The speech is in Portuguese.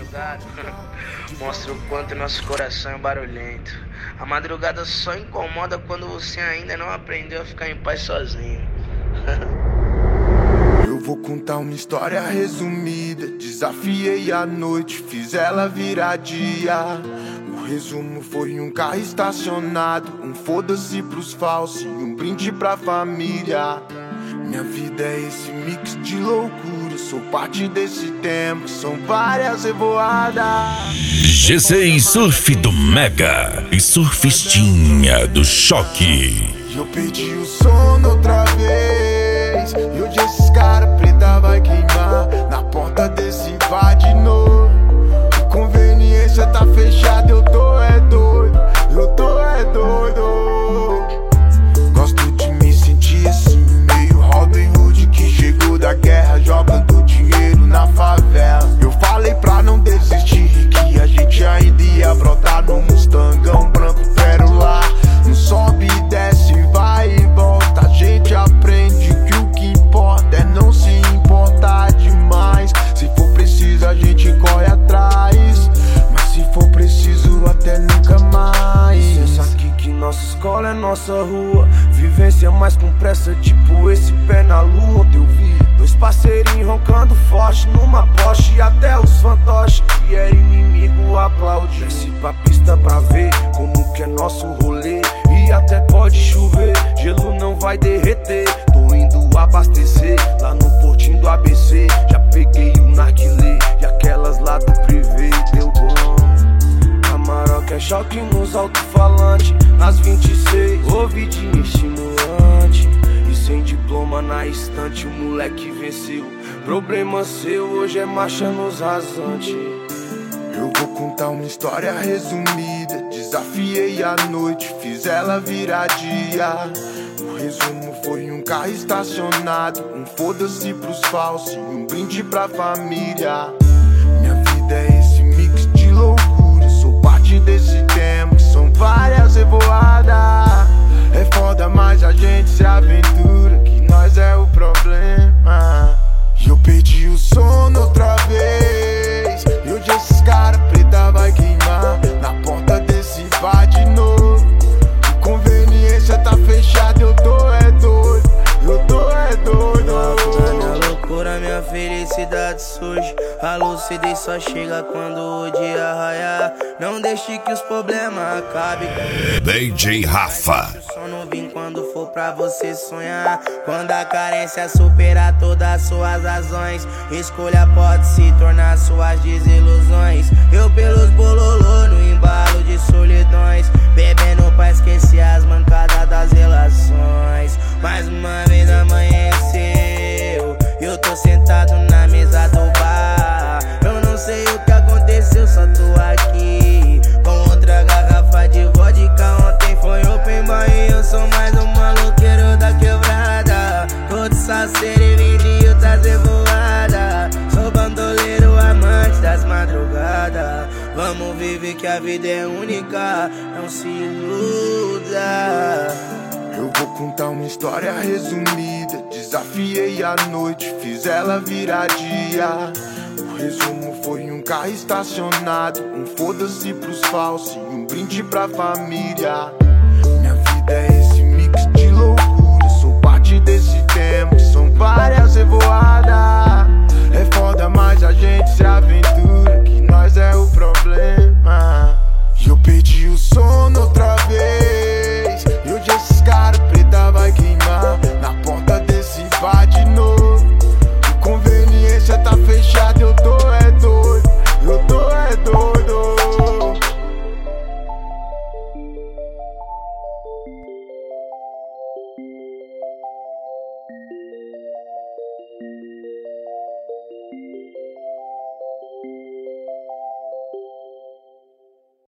madrugada mostra o quanto nosso coração é barulhento. A madrugada só incomoda quando você ainda não aprendeu a ficar em paz sozinho. Eu vou contar uma história resumida. Desafiei a noite, fiz ela virar dia. O resumo foi um carro estacionado, um foda-se pros falsos e um brinde pra família. Minha vida é esse mix de loucura, sou parte desse tempo, são várias revoadas. G6 Surf do Mega e Surfistinha do Choque. Eu perdi o sono outra vez, e hoje esses cara preta vai queimar na porta desse bar de novo. A conveniência tá fechada, eu tô é doido, eu tô é doido. Gosto de me sentir assim, meio Robin Hood que chegou da guerra jogando dinheiro na favela. Eu falei pra não desistir, que a gente ainda ia brotar no Mustangão branco pérola. Não sobe e desce, vai e volta. A gente aprende que o que importa é não se importar demais. Se for preciso a gente corre atrás, mas se for preciso até nunca mais. Pensa aqui que nossa escola é nossa rua, vivência mais com pressa, tipo esse pé na lua. Ontem eu vi dois parceirinhos roncando forte numa Porsche, e até os fantoches que era inimigo aplaude. Desce pra pista pra ver como que é nosso rolê, e até pode chover, gelo não vai derreter. Tô indo abastecer lá no portinho do ABC. Já peguei o narguilé e aquelas lá do privê, deu bom. Amarok é choque nos alto-falantes, nas 26, ouvidinho estimulante. E sem diploma na estante, o moleque venceu. Problema seu, hoje é marcha nos rasantes. Eu vou contar uma história resumida. Desafiei a noite, fiz ela virar dia. O resumo foi um carro estacionado, um foda-se pros falsos e um brinde pra família. Minha vida é esse mix de loucura, sou parte desse tempo, são várias revoadas. É foda, mas a gente se aventura, que nós é o problema. E eu perdi o sono outra vez, e hoje esses cara preta vai queimar na porta desse bar de novo. A conveniência tá fechada, eu tô é doido, eu tô é doido. Minha loucura, minha felicidade surge. A lucidez só chega quando o dia raiar. Não deixe que os problemas acabem. DJ Rafa. O sono vem quando for pra você sonhar. Quando a carência superar todas as suas razões, escolha pode se tornar suas desilusões. Eu pelos bololô no embalo de solidões, bebendo pra esquecer as mancadas das relações. Mais uma vez amanheceu, eu tô sentado na mesa do bar. Eu não sei o que aconteceu, só tô aqui com outra garrafa de vodka. Ontem foi open bar e eu sou mais um maloqueiro da quebrada. Tô de saceiro e vendi outras revoadas. Sou bandoleiro, amante das madrugadas. Vamos viver que a vida é única, não se iluda. Eu vou contar uma história resumida. Desafiei a noite, fiz ela virar dia. O resumo foi um carro estacionado, um foda-se pros falsos e um brinde pra família. Minha vida é esse mix de loucura, sou parte desse tempo, são várias revoadas. É foda, mas a gente se aventura, que nós é o problema. E eu perdi o sono outra vez,